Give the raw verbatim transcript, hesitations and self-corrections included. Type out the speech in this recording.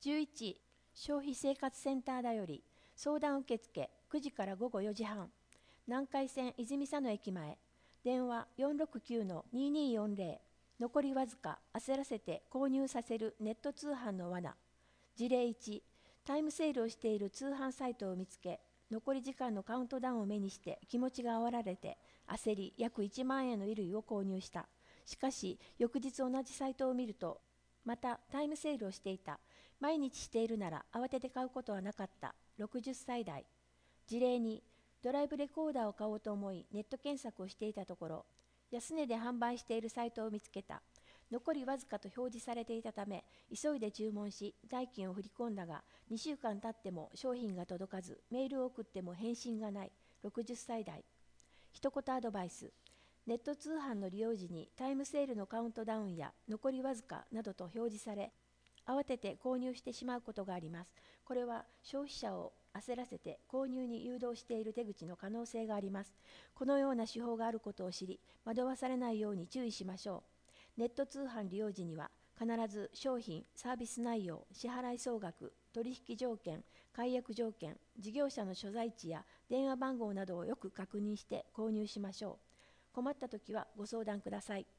じゅういち消費生活センターだより相談受付くじから午後よじはん、南海線泉佐野駅前、電話 よんろくきゅうのににーよんぜろ、残りわずか焦らせて購入させるネット通販の罠。事例いち、タイムセールをしている通販サイトを見つけ、残り時間のカウントダウンを目にして気持ちが煽られて焦り約いちまんえんの衣類を購入した。しかし翌日同じサイトを見るとまたタイムセールをしていた。毎日しているなら慌てて買うことはなかった。ろくじゅっさい代。事例に、ドライブレコーダーを買おうと思いネット検索をしていたところ、安値で販売しているサイトを見つけた。残りわずかと表示されていたため急いで注文し代金を振り込んだが、にしゅうかん経っても商品が届かず、メールを送っても返信がない。ろくじゅっさい代。一言アドバイス。ネット通販の利用時にタイムセールのカウントダウンや残りわずかなどと表示され、慌てて購入してしまうことがあります。これは消費者を焦らせて購入に誘導している手口の可能性があります。このような手法があることを知り、惑わされないように注意しましょう。ネット通販利用時には必ず商品、サービス内容、支払い総額、取引条件、解約条件、事業者の所在地や電話番号などをよく確認して購入しましょう。困ったときはご相談ください。